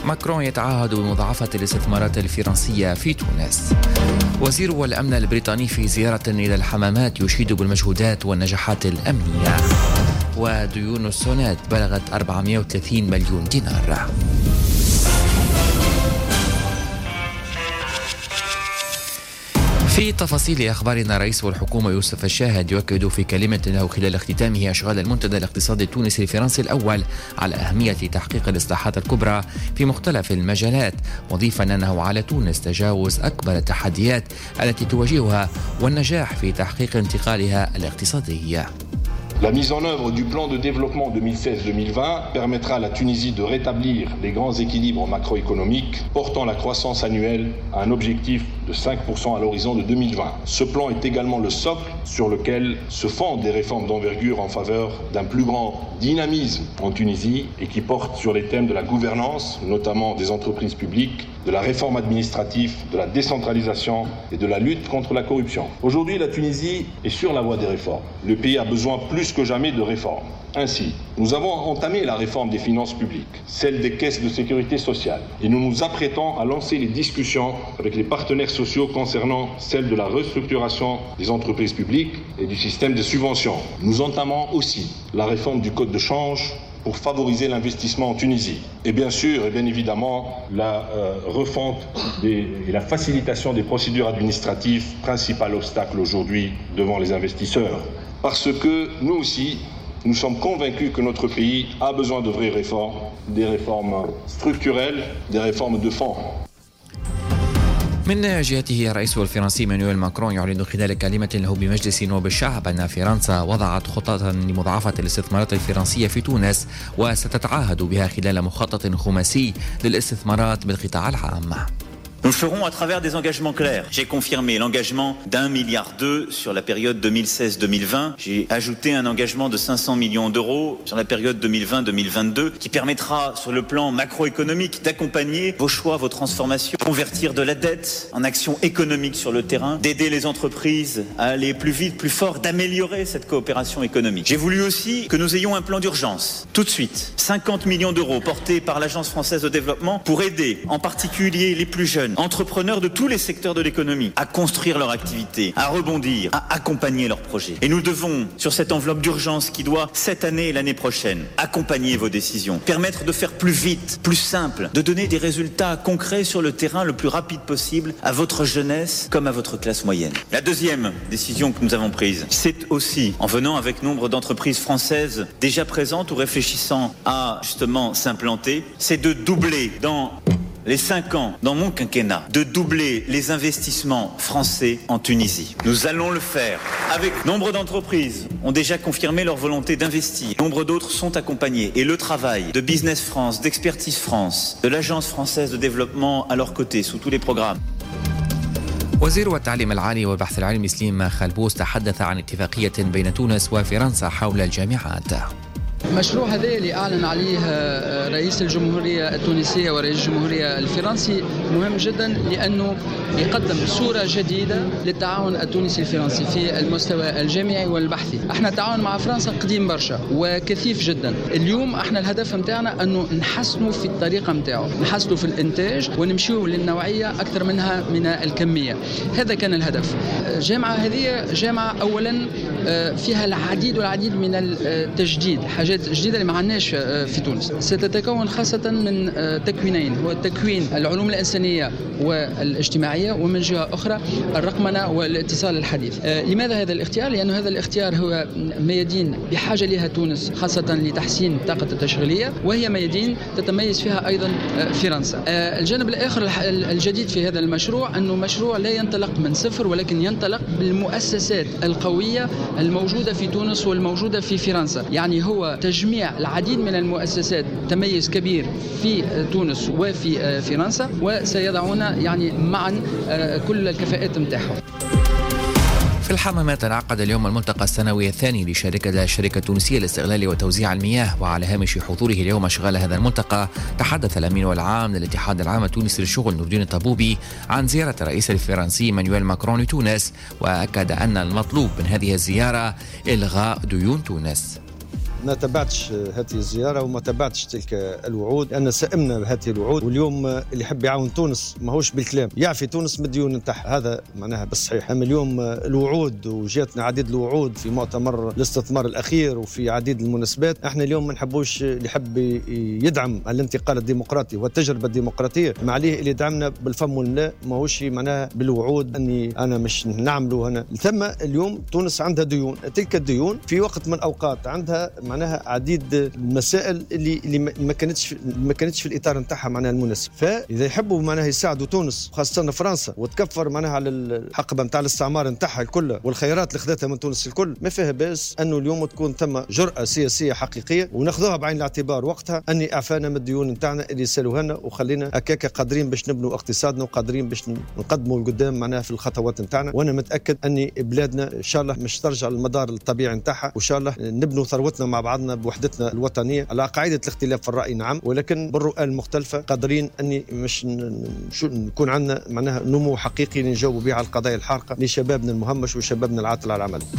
ماكرون يتعهد بمضاعفة الاستثمارات الفرنسية في تونس. وزير الأمن البريطاني في زيارة إلى الحمامات يشيد بالمجهودات والنجاحات الأمنية. وديون السونات بلغت 430 مليون دينار. في تفاصيل أخبارنا، رئيس الحكومة يوسف الشاهد يؤكد في كلمة له خلال اختتامه أشغال المنتدى الاقتصادي التونسي الفرنسي الأول على أهمية تحقيق الإصلاحات الكبرى في مختلف المجالات، مضيفا أنه على تونس تجاوز أكبر التحديات التي تواجهها والنجاح في تحقيق انتقالها الاقتصادي. La mise en œuvre du plan de développement 2016-2020 permettra à la Tunisie de rétablir les grands équilibres macroéconomiques, portant la croissance annuelle à un objectif de 5% à l'horizon de 2020. Ce plan est également le socle sur lequel se fondent des réformes d'envergure en faveur d'un plus grand dynamisme en Tunisie et qui portent sur les thèmes de la gouvernance, notamment des entreprises publiques, de la réforme administrative, de la décentralisation et de la lutte contre la corruption. Aujourd'hui, la Tunisie est sur la voie des réformes. Le pays a besoin plus que jamais de réformes. Ainsi, nous avons entamé la réforme des finances publiques, celle des caisses de sécurité sociale, et nous nous apprêtons à lancer les discussions avec les partenaires sociaux concernant celle de la restructuration des entreprises publiques et du système de subventions. Nous entamons aussi la réforme du code de change pour favoriser l'investissement en Tunisie. Et bien sûr, et bien évidemment, la refonte et la facilitation des procédures administratives, principal obstacle aujourd'hui devant les investisseurs. Parce que nous aussi, nous sommes convaincus que notre pays a besoin de vraies réformes, des réformes structurelles, des réformes de fond. من جهته الرئيس الفرنسي مانويل ماكرون يعلن خلال كلمة له بمجلس نواب الشعب أن فرنسا وضعت خططا لمضاعفة الاستثمارات الفرنسية في تونس وستتعهد بها خلال مخطط خماسي للاستثمارات بالقطاع العام. Nous le ferons à travers des engagements clairs. J'ai confirmé l'engagement d'1,2 milliard sur la période 2016-2020. J'ai ajouté un engagement de 500 millions d'euros sur la période 2020-2022 qui permettra sur le plan macroéconomique d'accompagner vos choix, vos transformations, convertir de la dette en action économique sur le terrain, d'aider les entreprises à aller plus vite, plus fort, d'améliorer cette coopération économique. J'ai voulu aussi que nous ayons un plan d'urgence. Tout de suite, 50 millions d'euros portés par l'Agence française de développement pour aider en particulier les plus jeunes, entrepreneurs de tous les secteurs de l'économie, à construire leur activité, à rebondir, à accompagner leurs projets. Et nous devons, sur cette enveloppe d'urgence qui doit, cette année et l'année prochaine, accompagner vos décisions, permettre de faire plus vite, plus simple, de donner des résultats concrets sur le terrain le plus rapide possible à votre jeunesse comme à votre classe moyenne. La deuxième décision que nous avons prise, c'est aussi, en venant avec nombre d'entreprises françaises déjà présentes ou réfléchissant à justement s'implanter, c'est de doubler dans les 5 ans, dans mon quinquennat, de doubler les investissements français en Tunisie. Nous allons le faire avec nombre d'entreprises ont déjà confirmé leur volonté d'investir. Nombre d'autres sont accompagnés. Et le travail de Business France, d'Expertise France, de l'Agence française de développement à leur côté, sous tous les programmes. وزير التعليم العالي والبحث العلمي سليم خلبوس تحدث عن اتفاقية بين تونس وفرنسا حول الجامعات. المشروع هذا اللي أعلن عليه رئيس الجمهورية التونسية ورئيس الجمهورية الفرنسي مهم جدا لأنه يقدم صورة جديدة للتعاون التونسي الفرنسي في المستوى الجامعي والبحثي. احنا التعاون مع فرنسا قديم برشا وكثيف جدا. اليوم احنا الهدف متاعنا انه نحسنوا في الطريقة متاعه، نحسنوا في الانتاج ونمشيو للنوعية أكثر منها من الكمية. هذا كان الهدف. الجامعة هذه جامعة أولا فيها العديد والعديد من التجديد، حاجات جديدة اللي ما عندناش في تونس. ستتكون خاصة من تكوينين، هو تكوين العلوم الإنسانية والاجتماعية، ومن جهة أخرى الرقمنة والاتصال الحديث. لماذا هذا الاختيار؟ لأن هذا الاختيار هو ميادين بحاجة لها تونس خاصة لتحسين الطاقة التشغيلية، وهي ميادين تتميز فيها أيضا فرنسا. الجانب الآخر الجديد في هذا المشروع أنه مشروع لا ينطلق من صفر، ولكن ينطلق بالمؤسسات القوية الموجودة في تونس والموجودة في فرنسا. يعني هو تجميع العديد من المؤسسات تميز كبير في تونس وفي فرنسا، وسيضعون يعني معا كل الكفاءات متاعهم. في الحمامات انعقد اليوم الملتقى السنوي الثاني للشركة التونسية لاستغلال وتوزيع المياه، وعلى هامش حضوره اليوم أشغال هذا الملتقى تحدث الأمين العام للاتحاد العام التونسي للشغل نور الدين الطبوبي عن زيارة الرئيس الفرنسي مانويل ماكرون لتونس، وأكد أن المطلوب من هذه الزيارة إلغاء ديون تونس. ما تبعتش هذه الزيارة وما تبعتش تلك الوعود، لأن سئمنا بهذه الوعود. واليوم اللي يحب يعاون تونس ماهوش بالكلام، يعفي تونس من الديون نتاعها، هذا معناها بالصحيح. أما اليوم الوعود وجاتنا عديد الوعود في مؤتمر الاستثمار الأخير وفي عديد المناسبات. احنا اليوم ما نحبوش اللي يحب يدعم الانتقال الديمقراطي والتجربة الديمقراطية، ما عليه اللي يدعمنا بالفم والماء، ماهوش معناها بالوعود اني انا مش نعمله هنا. ثم اليوم تونس عندها ديون، تلك الديون في وقت من الاوقات عندها معناها عديد المسائل اللي ما كانتش في الاطار نتاعها معناها المناسب. فاذا يحبوا معناها يساعدوا تونس خاصه فرنسا وتكفر معناها على الحقبه نتاع الاستعمار نتاعها الكل والخيرات اللي خذتها من تونس الكل، ما فيها باس انه اليوم تكون ثم جرأة سياسيه حقيقيه وناخذوها بعين الاعتبار وقتها اني اعفانا من الديون نتاعنا اللي سالوها لنا، وخلينا هكاك قادرين باش نبنوا اقتصادنا وقادرين باش نقدموا لقدام معناها في الخطوات نتاعنا. وانا متاكد اني بلادنا ان شاء الله مش ترجع للمدار الطبيعي نتاعها، وان شاء الله نبنوا ثروتنا مع بعضنا بوحدتنا الوطنيه على قاعده الاختلاف في الراي نعم، ولكن بالرؤى المختلفه قادرين اني مش نكون عندنا معناها نمو حقيقي نجاوبوا به على القضايا الحارقه لشبابنا المهمش وشبابنا العاطل على العمل.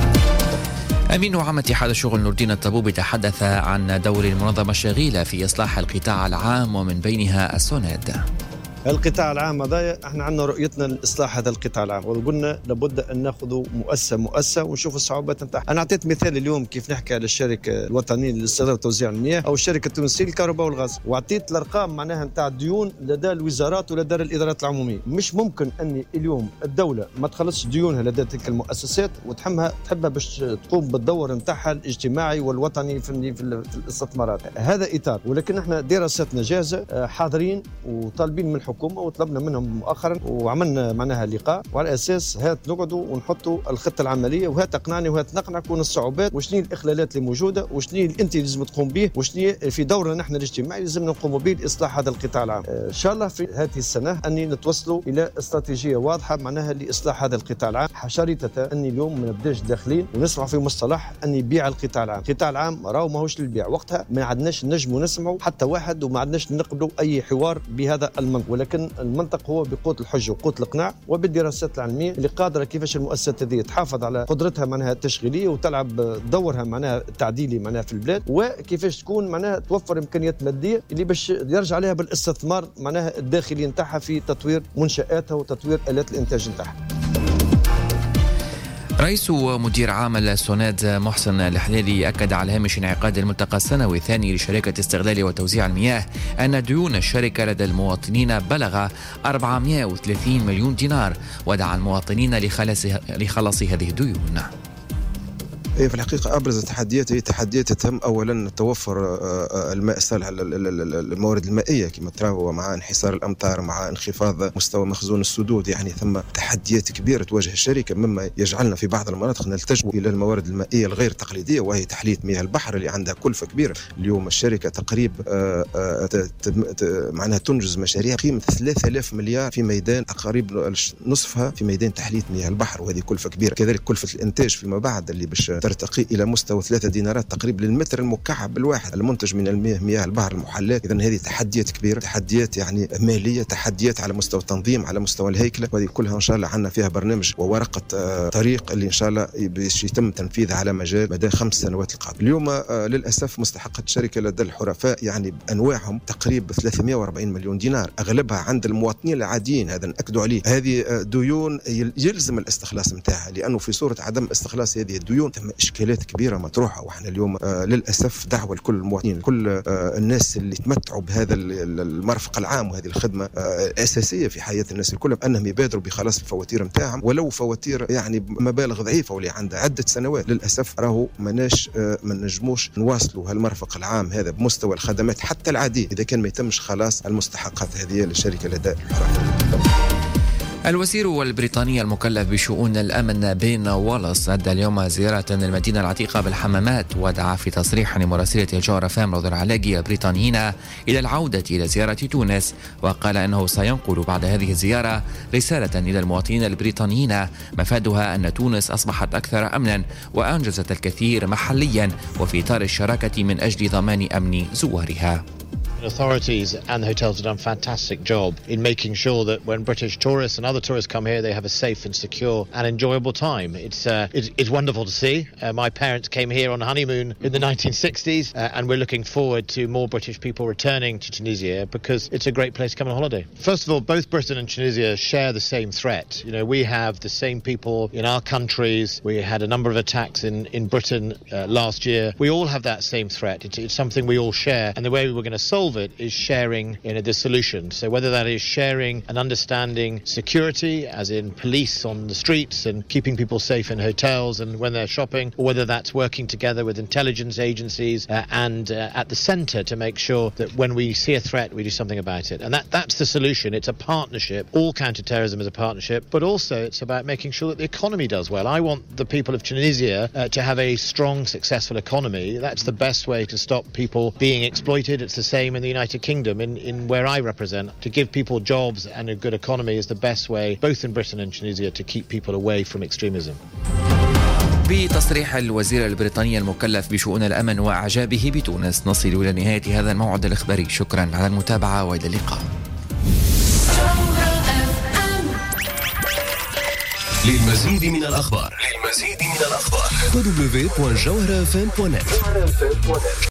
أمين عام اتحاد الشغل نور الدين الطبوبي تحدث عن دور المنظمة الشغيلة في إصلاح القطاع العام ومن بينها السوناد. القطاع العام هذا احنا عندنا رؤيتنا لاصلاح هذا القطاع العام، وقلنا لابد ان ناخذ مؤسسه ونشوف الصعوبات نتاعها. انا اعطيت مثال اليوم كيف نحكي على الشركه الوطنيه للاستيراد وتوزيع المياه او الشركه التونسيه للكهرباء والغاز، واعطيت الارقام معناها نتاع الديون لدى الوزارات ولدى الادارات العموميه. مش ممكن ان اليوم الدوله ما تخلصش ديونها لدى تلك المؤسسات وتحبها باش تقوم بالدور نتاعها الاجتماعي والوطني في الاستثمارات. هذا اطار، ولكن احنا دراستنا جاهزه حاضرين وطالبين من الحكومه وطلبنا منهم مؤخرا وعملنا معناها لقاء، وعلى اساس هات نقعدوا ونحطوا الخطه العمليه وهات تقنعني وهات نقنعك ون الصعوبات وشنو الاخلالات اللي موجوده وشنو انت لازم تقوم به وشنو في دورنا نحن الاجتماعي لازم نقوم به لاصلاح هذا القطاع العام. ان شاء الله في هذه السنه اني نتوصلوا الى استراتيجيه واضحه معناها لاصلاح هذا القطاع العام، شريطه اني اليوم ما نبداش داخلين ونسمع في مصطلح اني بيع القطاع العام. القطاع العام راهو ماهوش للبيع، وقتها ما عندناش نجموا نسمعوا حتى واحد وما عندناش نقبلوا اي حوار بهذا المنطق، ولكن المنطق هو بقوة الحجة وقوة الإقناع وبالدراسات العلمية اللي قادرة كيفاش المؤسسات هذه تحافظ على قدرتها معناها التشغيلية وتلعب دورها معناها التعديلي معناها في البلاد، وكيفاش تكون معناها توفر إمكانيات مادية اللي باش يرجع عليها بالاستثمار معناها الداخلي نتاعها في تطوير منشآتها وتطوير آلات الإنتاج نتاعها. رئيس ومدير عام السوناد محسن الحلالي أكد على هامش انعقاد الملتقى السنوي الثاني لشركة استغلال وتوزيع المياه أن ديون الشركة لدى المواطنين بلغ 430 مليون دينار، ودعا المواطنين لخلاص هذه الديون. في الحقيقة أبرز التحديات هي تحديات تهم أولا توفر الماء الصالح الموارد المائية كما تراو، مع انحسار الأمطار مع انخفاض مستوى مخزون السدود، يعني ثم تحديات كبيرة تواجه الشركة مما يجعلنا في بعض المناطق نلتجئ إلى الموارد المائية الغير تقليدية وهي تحلية مياه البحر اللي عندها كلفة كبيرة. اليوم الشركة تقريب معناها تنجز مشاريع قيمة 3000 مليار في ميدان تقريبا نصفها في ميدان تحلية مياه البحر، وهذه كلفة كبيرة. كذلك كلفة الإنتاج فيما بعد اللي باش ترتقي إلى مستوى 3 دينارات تقريبا للمتر المكعب الواحد المنتج من المياه، مياه البحر المحلاة. إذن هذه تحديات كبيرة، تحديات يعني مالية، تحديات على مستوى التنظيم، على مستوى الهيكلة، وهذه كلها إن شاء الله عندنا فيها برنامج وورقة طريق اللي إن شاء الله باش يتم تنفيذها على مدى 5 سنوات القادمة. اليوم للأسف مستحقات الشركة لدى الحرفاء يعني بأنواعهم تقريبا 340 مليون دينار، أغلبها عند المواطنين العاديين، هذا نأكدوا عليه. هذه ديون يلزم الاستخلاص متاعها، لأنه في صورة عدم استخلاص هذه الديون ثم إشكالات كبيرة مطروحة. وإحنا اليوم للأسف دعوة لكل المواطنين، كل الناس اللي تمتعوا بهذا المرفق العام وهذه الخدمة أساسية في حياة الناس الكل، أنهم يبادروا بخلاص الفواتير متاعهم ولو فواتير يعني مبالغ ضعيفة واللي عندها عدة سنوات. للأسف راهو ما نجموش نواصلوا هالمرفق العام هذا بمستوى الخدمات حتى العادية إذا كان ما يتمش خلاص المستحقات هذه للشركة لدى الحرفاء. الوزير البريطاني المكلف بشؤون الأمن بين والاس أدى اليوم زيارة المدينة العتيقة بالحمامات، ودعا في تصريح لمراسلة الجارة فام رضا العلاقي البريطانيين إلى العودة إلى زيارة تونس، وقال أنه سينقل بعد هذه الزيارة رسالة إلى المواطنين البريطانيين مفادها أن تونس أصبحت أكثر أمنا وأنجزت الكثير محليا وفي إطار الشراكة من أجل ضمان أمن زوارها. Authorities and the hotels have done a fantastic job in making sure that when British tourists and other tourists come here, they have a safe and secure and enjoyable time. It's wonderful to see. My parents came here on honeymoon in the 1960s, and we're looking forward to more British people returning to Tunisia because it's a great place to come on holiday. First of all, both Britain and Tunisia share the same threat. You know, we have the same people in our countries. We had a number of attacks in Britain last year. We all have that same threat. It's something we all share, and the way we're going to solve it is sharing the solution. So whether that is sharing and understanding security, as in police on the streets and keeping people safe in hotels and when they're shopping, or whether that's working together with intelligence agencies and at the centre to make sure that when we see a threat, we do something about it. And that's the solution. It's a partnership. All counter-terrorism is a partnership, but also it's about making sure that the economy does well. I want the people of Tunisia to have a strong, successful economy. That's the best way to stop people being exploited. It's the same in the United Kingdom, in where I represent. To give people jobs and a good economy is the best way, both in Britain and Tunisia, to keep people away from extremism. بتصريح الوزير البريطاني المكلف بشؤون الأمن وأعجابه بتونس، نصل إلى نهاية هذا الموعد الإخباري. شكرا على المتابعة وإلى اللقاء. للمزيد من الأخبار www.jawharafm.net